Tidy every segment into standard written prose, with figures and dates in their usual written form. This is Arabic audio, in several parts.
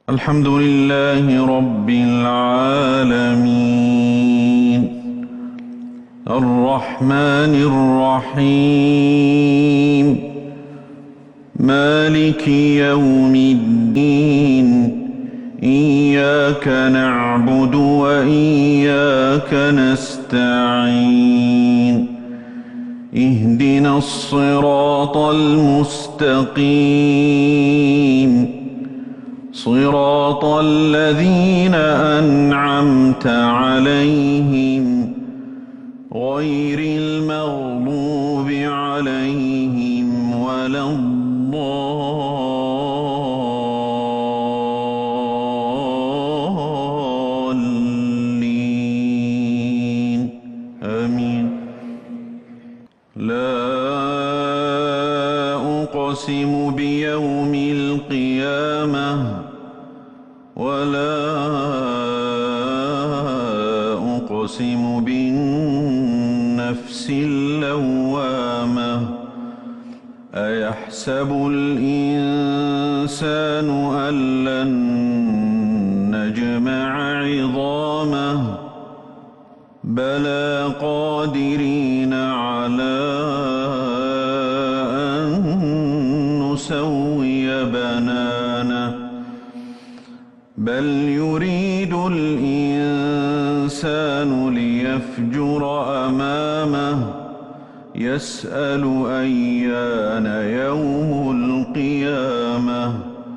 الحمد لله رب العالمين الرحمن الرحيم مالك يوم الدين إياك نعبد وإياك نستعين اهدنا الصراط المستقيم صراط الذين أنعمت عليهم غير المغضوب عليهم ولا الضالين آمين. لا أقسم بيوم القيامة ولا أقسم بالنفس اللوامة أيحسب الإنسان أن لن نجمع عظامه بلى قادرين على أن نسوي بنانه بل يريد الإنسان ليفجر أمامه يسأل أيان يوم القيامة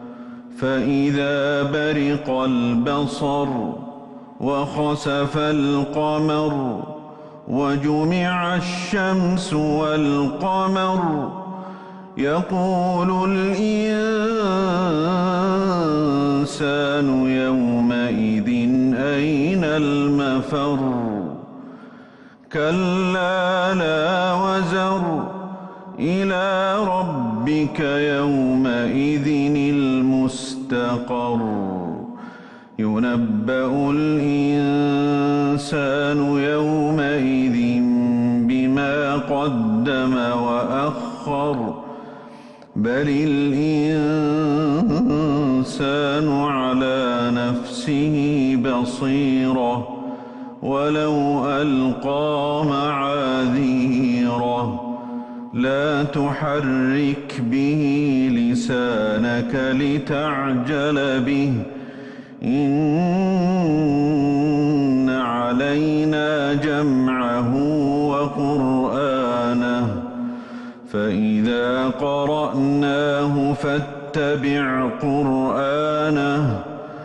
فإذا برق البصر وخسف القمر وجمع الشمس والقمر يقول الإنسان يومئذ أين المفر كلا لا وزر إلى ربك يومئذ المستقر ينبأ الإنسان يومئذ بما قدم وأخر بل الإنسان على نفسه بصيرة ولو ألقى معاذيره لا تحرك به لسانك لتعجل به إن علينا جمعه وقرآنه فإذا قرأناه فاتبع قرآنه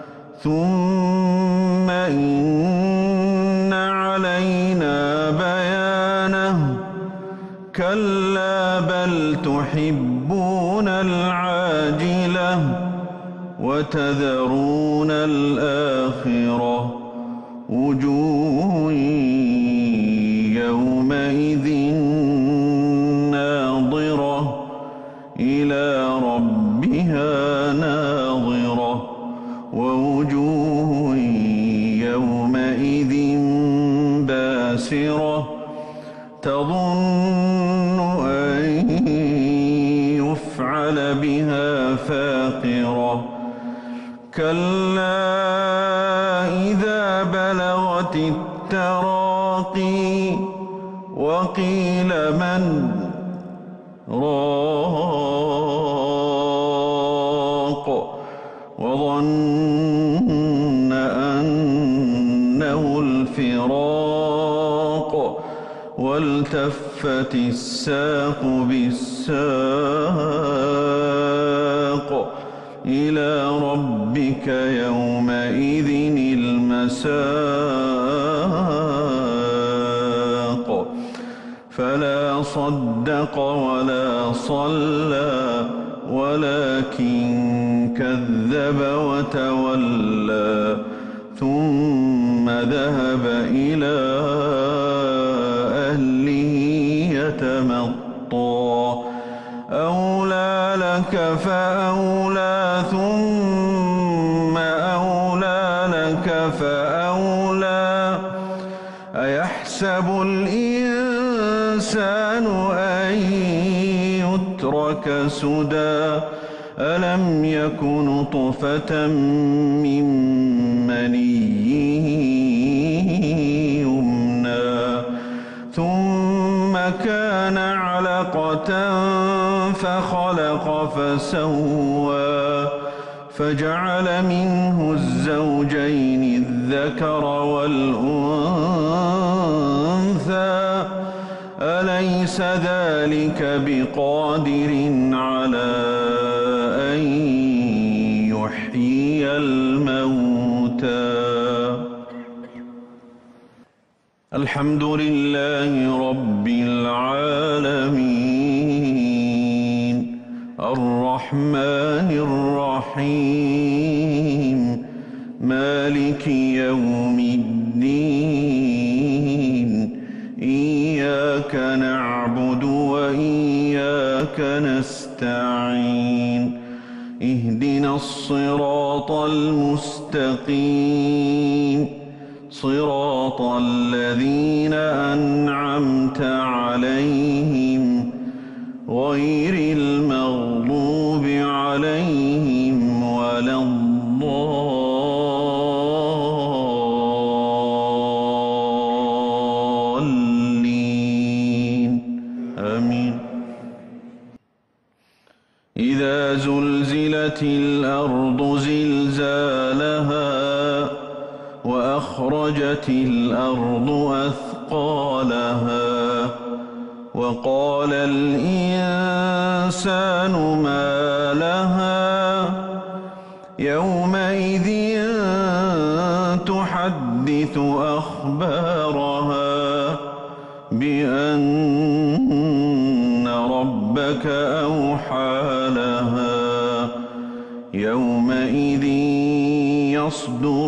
ثم إن علينا بيانه كلا بل تحبون العاجلة وتذرون الآخرة وجوه يومئذ ناظرة إلى ربها ناظرة ووجوه يومئذ باسرة تظن أن يفعل بها فاقرة كلا إذا بلغت التراقي وقيل من راق وظن أنه الفراق والتفت الساق بالساق إلى ربك يومئذ المساق فلا صدق ولا صلى ولكن كذب وتولى ثم ذهب إلى أهله يتمطى أولى لك فأولى ثم أولى لك فأولى أيحسب الإنسان أن يترك سدى ألم يك نطفة من مني يمنى ثم كان علقة فخلق فسوى فجعل منه الزوجين الذكر والأنثى أليس ذلك بقادر على أن يحيي الموتى الحمد لله رب العالمين الرحمن الرحيم مالك يوم الدين إياك نعبد وإياك نستعين اهدنا الصراط المستقيم صراط الذين أنعمت عليهم غير المغضوب عليهم ولا الضالين آمين. إذا زلزلت الأرض زلزالها وأخرجت الأرض أثقالها وقال الإنسان ما لها يومئذ تحدث أخبارها بأن ربك أوحى لها يومئذ يصدر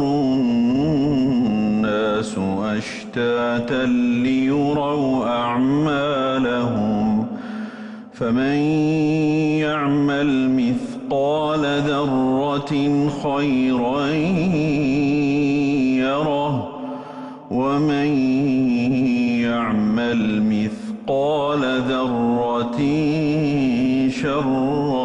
الناس أشتاتا ليروا أعمالهم فمن يعمل مثقال ذرة خيرا يره ومن يعمل مثقال ذرة شرا